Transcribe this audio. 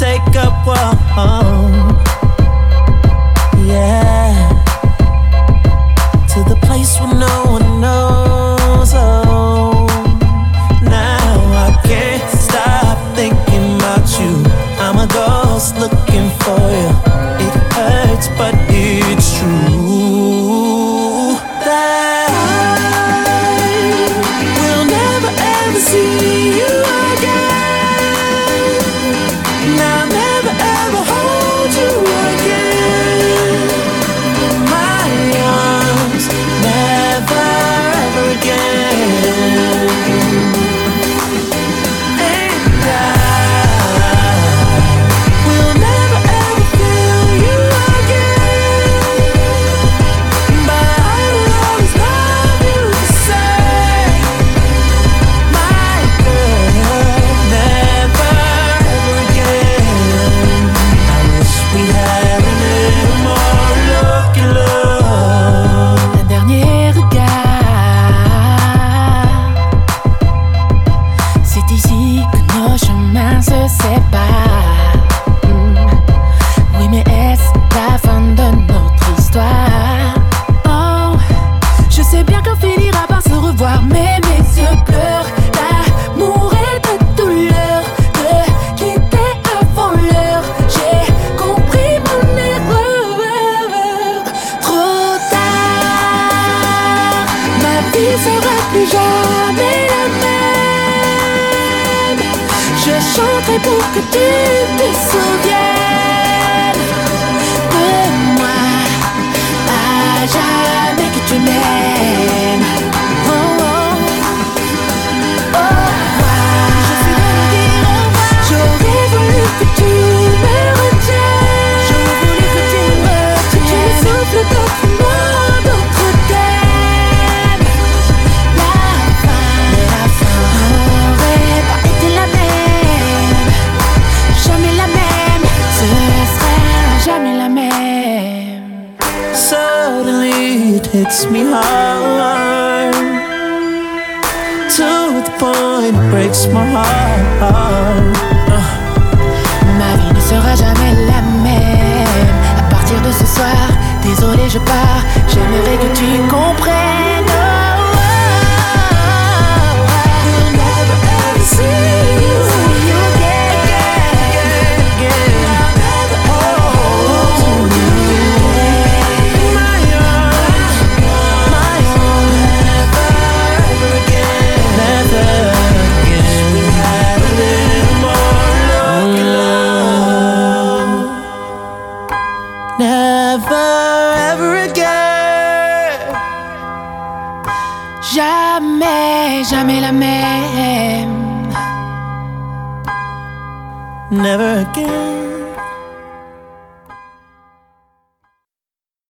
take a walk. Yeah, to the place where no one knows. Oh, now I can't stop thinking about you. I'm a ghost looking for you. It hurts, but it's true that I will never ever see you again. And I'll never ever hold you again in my arms. Never ever again. And I will never ever feel you again. But I will always love you the same. My girl, never ever again. I wish we had a little more lucky love. Un dernier regard, c'est ici que nos chemins se séparent. Oui, mais est-ce la fin de notre histoire? Oh, je sais bien qu'on finira par se revoir, mais mes yeux pleurent d'amour et de douleur, de quitter avant l'heure. J'ai compris mon erreur. Trop tard, ma vie sera plus jamais la même. Je chanterai pour que tu te souviennes de moi, à jamais que tu m'aimes. Oh, oh. Au revoir. Je sais bien nous dire au revoir. J'aurais voulu que tu me retiennes. J'aurais voulu que tu me retiennes. Que tu me souffles d'autres mots, d'autres thèmes. La fin n'aurait pas été la même. Jamais la même. Ce sera jamais la même. Suddenly it hits me hard, to the point it breaks my heart. Ma vie ne sera jamais la même. À partir de ce soir, désolé, je pars. J'aimerais que tu comprennes. Oh, oh, oh, oh. We'll never ever see you again. I'll never hold you in my arms. Never ever again. Never again. We had a little more lucky love. Never ever again. Jamais, jamais la même. Never again.